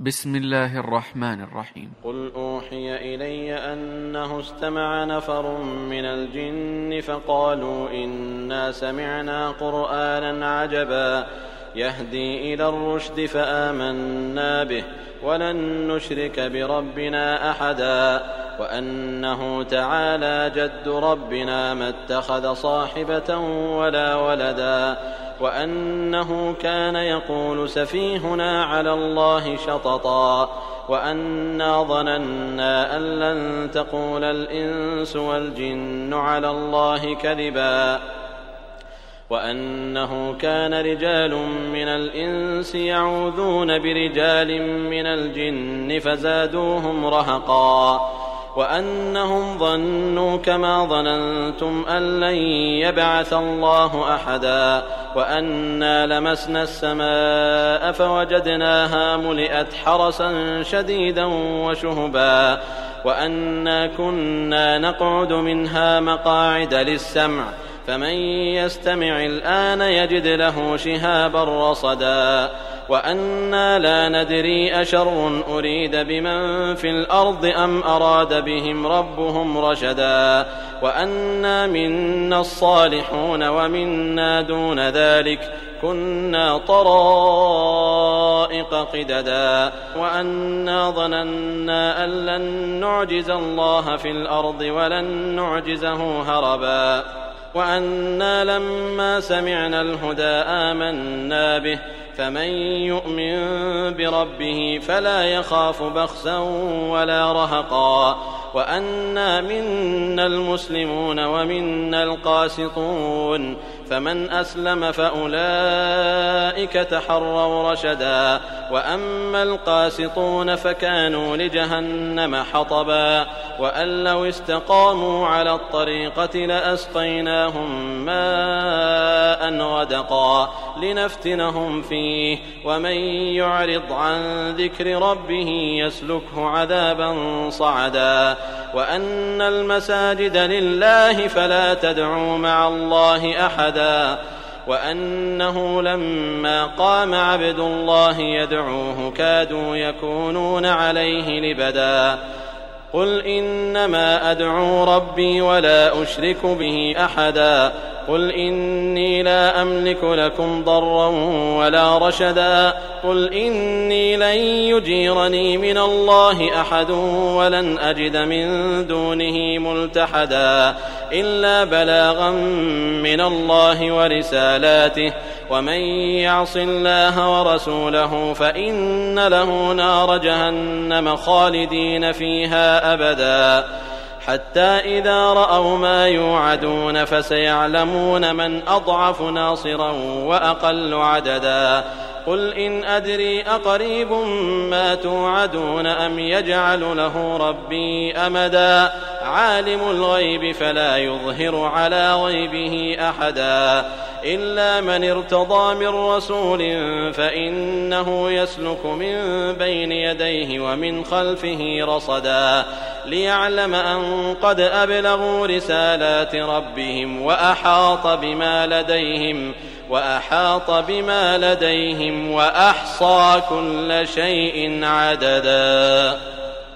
بسم الله الرحمن الرحيم. قل أوحي إلي أنه استمع نفر من الجن فقالوا إنا سمعنا قرآنا عجبا يهدي إلى الرشد فآمنا به ولن نشرك بربنا أحدا وأنه تعالى جد ربنا ما اتخذ صاحبة ولا ولدا وأنه كان يقول سفيهنا على الله شططا وأنا ظننا أن لن تقول الإنس والجن على الله كذبا وأنه كان رجال من الإنس يعوذون برجال من الجن فزادوهم رهقا وأنهم ظنوا كما ظننتم أن لن يبعث الله أحدا وأنا لمسنا السماء فوجدناها ملئت حرسا شديدا وشهبا وأنا كنا نقعد منها مقاعد للسمع فمن يستمع الآن يجد له شهابا رصدا وأنا لا ندري أشر أريد بمن في الأرض أم أراد بهم ربهم رشدا وأنا منا الصالحون ومنا دون ذلك كنا طرائق قددا وأنا ظننا أن لن نعجز الله في الأرض ولن نعجزه هربا وأنا لما سمعنا الهدى آمنا به فمن يؤمن بربه فلا يخاف بخسا ولا رهقا وأنا منا المسلمون ومنا القاسطون فمن أسلم فأولئك تحروا رشدا وأما القاسطون فكانوا لجهنم حطبا وأن لو استقاموا على الطريقة لأسقيناهم ماء غدقا لنفتنهم فيه ومن يعرض عن ذكر ربه يسلكه عذابا صعدا وأن المساجد لله فلا تدعوا مع الله أحدا وأنه لما قام عبد الله يدعوه كادوا يكونون عليه لبدا قل إنما أدعو ربي ولا أشرك به أحدا قل إني لا أملك لكم ضرا ولا رشدا قل إني لن يجيرني من الله أحد ولن أجد من دونه ملتحدا إلا بلاغا من الله ورسالاته ومن يعص الله ورسوله فإن له نار جهنم خالدين فيها أبدا حتى إذا رأوا ما يوعدون فسيعلمون من أضعف ناصرا وأقل عددا قل إن أدري أقريب ما توعدون أم يجعل له ربي أمدا عالم الغيب فلا يظهر على غيبه أحدا إلا من ارتضى من رسول فإنه يسلك من بين يديه ومن خلفه رصدا ليعلم أن قد أبلغوا رسالات ربهم وأحاط بما لديهم وأحصى كل شيء عددا.